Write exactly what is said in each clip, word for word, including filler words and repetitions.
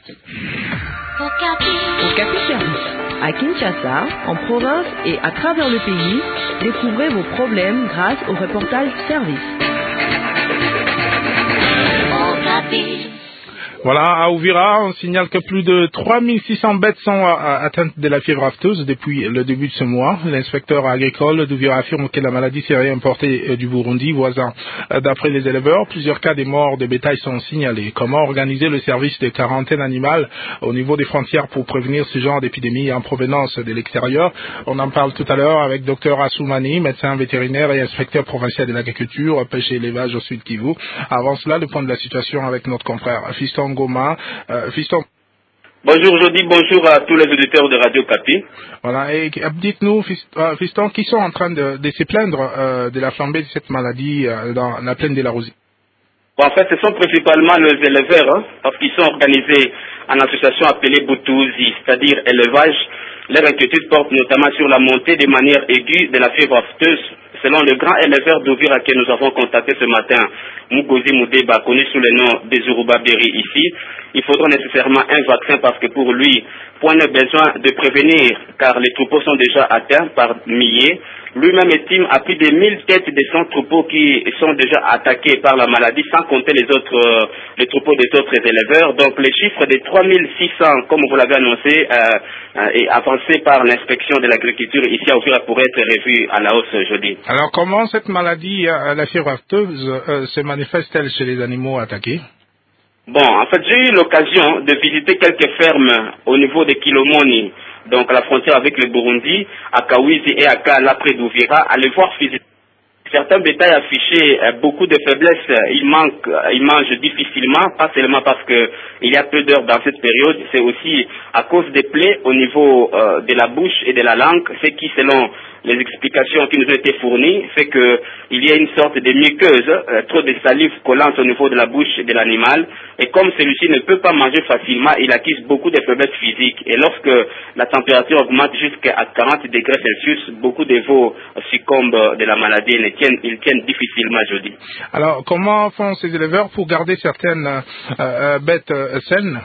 Okapi Service. À Kinshasa, en province et à travers le pays, découvrez vos problèmes grâce au reportage service. Okapi. Voilà, à Uvira, on signale que plus de trois mille six cents bêtes sont atteintes de la fièvre afteuse depuis le début de ce mois. L'inspecteur agricole d'Uvira affirme que la maladie serait importée du Burundi, voisin. D'après les éleveurs, plusieurs cas de morts de bétail sont signalés. Comment organiser le service de quarantaine animale au niveau des frontières pour prévenir ce genre d'épidémie en provenance de l'extérieur? On en parle tout à l'heure avec Dr Assoumani, médecin vétérinaire et inspecteur provincial de l'agriculture, pêche et élevage au Sud Kivu. Avant cela, le point de la situation avec notre confrère Fiston Goma. Euh, Fiston. Bonjour Jody, bonjour à tous les auditeurs de Radio Kapi. Voilà, et dites-nous, Fiston, qui sont en train de, de se plaindre euh, de la flambée de cette maladie euh, dans la plaine de la Rosie? Bon, en fait, ce sont principalement les éleveurs, hein, parce qu'ils sont organisés en association appelée Boutouzi, c'est-à-dire élevage. Leur inquiétude porte notamment sur la montée de manière aiguë de la fièvre afteuse. Selon le grand éleveur d'Uvira que nous avons contacté ce matin, Mugozi Moudeba, connu sous le nom des Zorouba Berry ici, il faudra nécessairement un vaccin parce que pour lui, point de besoin de prévenir, car les troupeaux sont déjà atteints par milliers. Lui-même estime à plus de mille têtes de son troupeaux qui sont déjà attaqués par la maladie, sans compter les autres, euh, les troupeaux des autres éleveurs. Donc les chiffres de trois mille six cents, comme vous l'avez annoncé, euh, euh, et avancé par l'inspection de l'agriculture ici à Uvira pourrait être revu à la hausse jeudi. Alors comment cette maladie, euh, la fièvre afteuse, euh, se manifeste-t-elle chez les animaux attaqués? Bon, en fait, j'ai eu l'occasion de visiter quelques fermes au niveau de Kilomoni, donc à la frontière avec le Burundi, à Kawizi et à Kala près d'Uvira, aller voir physiquement. Certains bétails affichaient euh, beaucoup de faiblesses, ils manquent, euh, ils mangent difficilement, pas seulement parce que il y a peu d'heures dans cette période, c'est aussi à cause des plaies au niveau euh, de la bouche et de la langue, ce qui, selon les explications qui nous ont été fournies, fait qu'il y a une sorte de muqueuse, euh, trop de salive collante au niveau de la bouche de l'animal, et comme celui-ci ne peut pas manger facilement, il acquise beaucoup de faiblesses physiques, et lorsque la température augmente jusqu'à quarante degrés Celsius, beaucoup de veaux succombent de la maladie, et tiennent, ils tiennent difficilement jeudi. Alors, comment font ces éleveurs pour garder certaines euh, euh, bêtes euh, saines?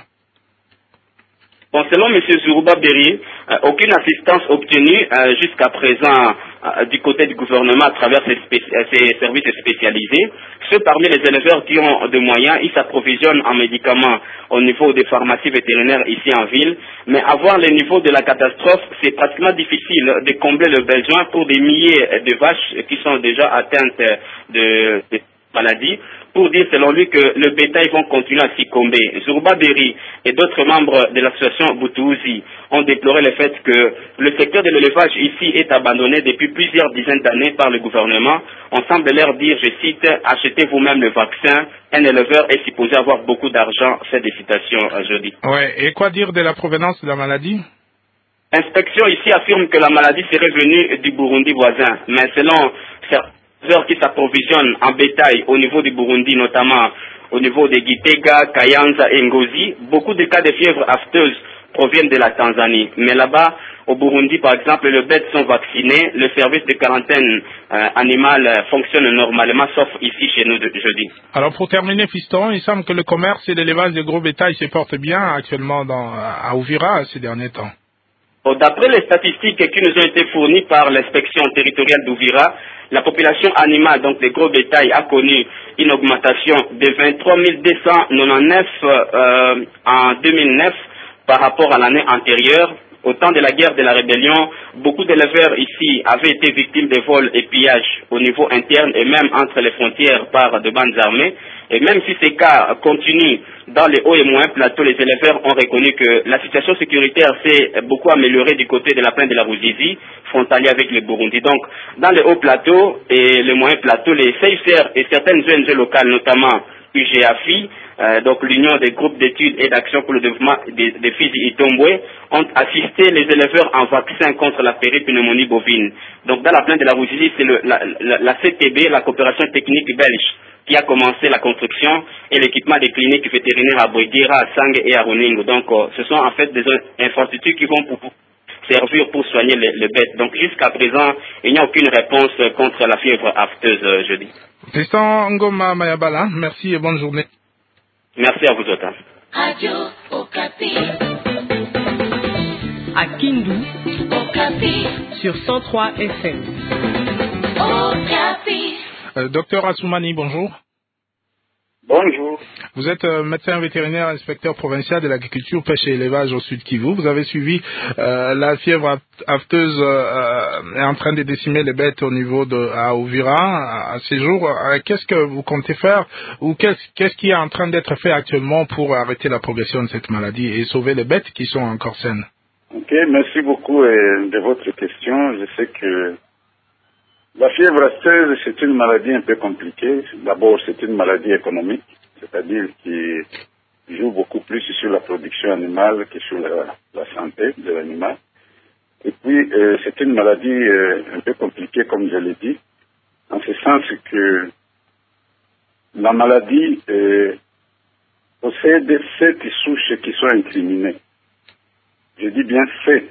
Bon, selon M. Zorouba Berry, euh, aucune assistance obtenue euh, jusqu'à présent euh, du côté du gouvernement à travers ces, spé ces services spécialisés. Ceux parmi les éleveurs qui ont des moyens, ils s'approvisionnent en médicaments au niveau des pharmacies vétérinaires ici en ville. Mais à voir le niveau de la catastrophe, c'est pratiquement difficile de combler le besoin pour des milliers de vaches qui sont déjà atteintes de, de maladie, pour dire selon lui que le bétail vont continuer à succomber. Zorouba Berry et d'autres membres de l'association Boutouzi ont déploré le fait que le secteur de l'élevage ici est abandonné depuis plusieurs dizaines d'années par le gouvernement. On semble leur dire, je cite, achetez vous-même le vaccin, un éleveur est supposé avoir beaucoup d'argent, fait des citations jeudi. Ouais, et quoi dire de la provenance de la maladie? L'inspection ici affirme que la maladie serait venue du Burundi voisin, mais selon certains qui s'approvisionnent en bétail au niveau du Burundi, notamment au niveau de Gitega, Kayanza et Ngozi, beaucoup de cas de fièvre afteuse proviennent de la Tanzanie. Mais là-bas, au Burundi, par exemple, les bêtes sont vaccinées, le service de quarantaine euh, animale fonctionne normalement, sauf ici chez nous de jeudi. Alors pour terminer, Fiston, il semble que le commerce et l'élevage de gros bétail se portent bien actuellement dans, à Uvira ces derniers temps. D'après les statistiques qui nous ont été fournies par l'inspection territoriale d'Uvira, la population animale, donc des gros bétail, a connu une augmentation de vingt-trois mille deux cent quatre-vingt-dix-neuf euh, en deux mille neuf par rapport à l'année antérieure. Au temps de la guerre de la rébellion, beaucoup d'éleveurs ici avaient été victimes de vols et pillages au niveau interne et même entre les frontières par de bandes armées. Et même si ces cas continuent dans les hauts et moyens plateaux, les éleveurs ont reconnu que la situation sécuritaire s'est beaucoup améliorée du côté de la plaine de la Ruzizi, frontalier avec le Burundi. Donc, dans les hauts plateaux et les moyens plateaux, les C I C R et certaines O N G locales, notamment U G A F I, euh, donc l'Union des groupes d'études et d'action pour le développement des, des Fizi Itombwe, ont assisté les éleveurs en vaccin contre la péripneumonie bovine. Donc, dans la plaine de la Ruzizi, c'est le, la, la, la C T B, la coopération technique belge, qui a commencé la construction et l'équipement des cliniques vétérinaires à Boïguera, à Sang et à Roningo. Donc, euh, ce sont en fait des infrastructures qui vont pour servir pour soigner les, les bêtes. Donc, jusqu'à présent, il n'y a aucune réponse contre la fièvre afteuse euh, jeudi. Fiston Ngoma Mayabala, merci et bonne journée. Merci à vous autres. Radio Okapi. à Kindu Okapi. sur cent trois F M. Okapi. Euh, docteur Assoumani, bonjour. Bonjour. Vous êtes euh, médecin vétérinaire, inspecteur provincial de l'agriculture, pêche et élevage au Sud Kivu. Vous avez suivi euh, la fièvre afteuse euh, est en train de décimer les bêtes au niveau de à Uvira à, à ces jours. Euh, qu'est-ce que vous comptez faire ou qu'est-ce, qu'est-ce qui est en train d'être fait actuellement pour arrêter la progression de cette maladie et sauver les bêtes qui sont encore saines? Ok, merci beaucoup euh, de votre question. Je sais que la fièvre afteuse, c'est une maladie un peu compliquée. D'abord, c'est une maladie économique, c'est-à-dire qui joue beaucoup plus sur la production animale que sur la, la santé de l'animal. Et puis, euh, c'est une maladie euh, un peu compliquée, comme je l'ai dit, en ce sens que la maladie euh, possède sept souches qui sont incriminées. Je dis bien sept.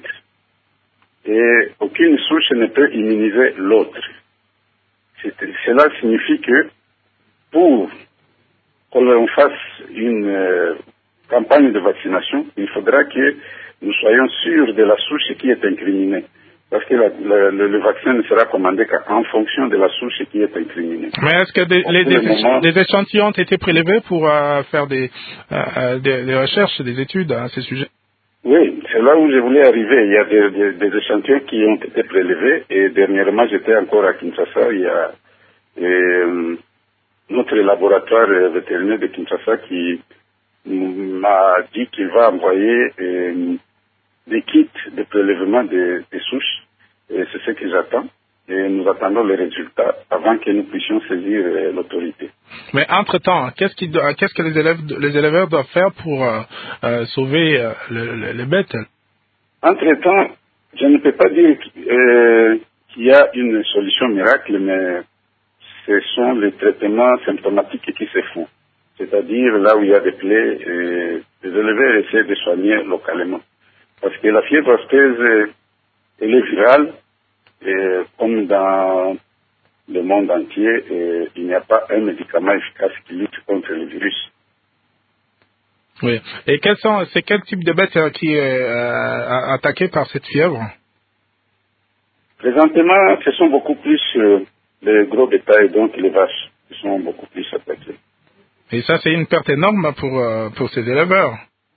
Et aucune souche ne peut immuniser l'autre. C'est, cela signifie que pour qu'on fasse une euh, campagne de vaccination, il faudra que nous soyons sûrs de la souche qui est incriminée. Parce que la, la, le, le vaccin ne sera commandé qu'en fonction de la souche qui est incriminée. Mais est-ce que des, les, des, moment, des échantillons ont été prélevés pour euh, faire des, euh, des, des recherches, des études à ces sujets? Oui, c'est là où je voulais arriver. Il y a des, des, des échantillons qui ont été prélevés et dernièrement j'étais encore à Kinshasa. Il y a et, notre laboratoire vétérinaire de Kinshasa qui m'a dit qu'il va envoyer et, des kits de prélèvement des, des souches et c'est ce que j'attends. Et nous attendons les résultats avant que nous puissions saisir euh, l'autorité. Mais entre-temps, qu'est-ce, qui doit, qu'est-ce que les, élèves, les éleveurs doivent faire pour euh, euh, sauver euh, le, le, les bêtes? Entre-temps, je ne peux pas dire euh, qu'il y a une solution miracle, mais ce sont les traitements symptomatiques qui se font. C'est-à-dire là où il y a des plaies, et les éleveurs essaient de soigner localement. Parce que la fièvre afteuse, elle est virale. Et comme dans le monde entier, et il n'y a pas un médicament efficace qui lutte contre le virus. Oui. Et quels sont, c'est quel type de bête euh, qui est euh, attaqué par cette fièvre? Présentement, ce sont beaucoup plus euh, les gros bétails, donc les vaches, qui sont beaucoup plus attaqués. Et ça, c'est une perte énorme pour, euh, pour ces éleveurs.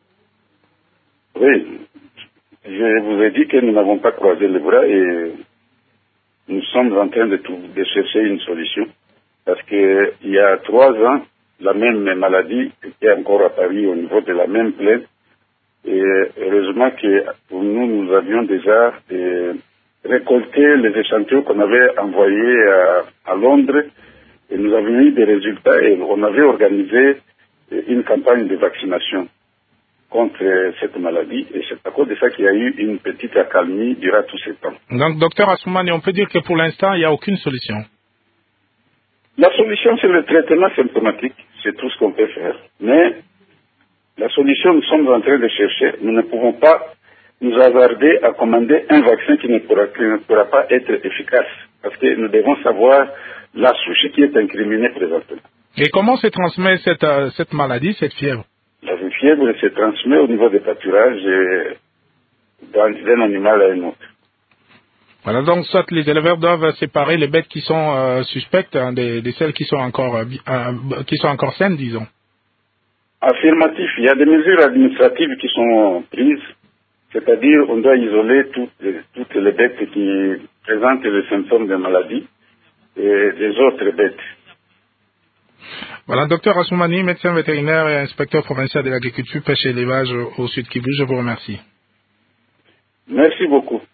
Oui. Je vous ai dit que nous n'avons pas croisé les bras et nous sommes en train de, tout, de chercher une solution parce qu'il y a trois ans, la même maladie était encore apparue au niveau de la même plaine et heureusement que pour nous, nous avions déjà euh, récolté les échantillons qu'on avait envoyés à, à Londres et nous avions eu des résultats et on avait organisé une campagne de vaccination contre cette maladie et c'est à cause de ça qu'il y a eu une petite accalmie durant tout ce temps. Donc, docteur Assoumani, on peut dire que pour l'instant, il n'y a aucune solution. La solution, c'est le traitement symptomatique. C'est tout ce qu'on peut faire. Mais la solution, nous sommes en train de chercher. Nous ne pouvons pas nous hasarder à commander un vaccin qui ne pourra, qui ne pourra pas être efficace. Parce que nous devons savoir la souche qui est incriminée présentement. Et comment se transmet cette, euh, cette maladie, cette fièvre? La fièvre se transmet au niveau des pâturages et d'un animal à un autre. Voilà, donc soit les éleveurs doivent séparer les bêtes qui sont euh, suspectes hein, des, des celles qui sont encore euh, euh, qui sont encore saines, disons. Affirmatif, il y a des mesures administratives qui sont prises, c'est-à-dire on doit isoler toutes les, toutes les bêtes qui présentent les symptômes de maladie et des autres bêtes. Voilà, docteur Assoumani, médecin vétérinaire et inspecteur provincial de l'agriculture, pêche et élevage au Sud Kivu, je vous remercie. Merci beaucoup.